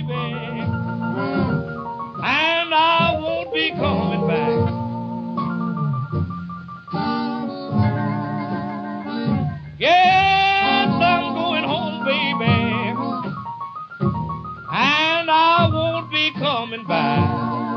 baby, and I won't be coming back. Yes, I'm going home, baby, and I won't be coming back.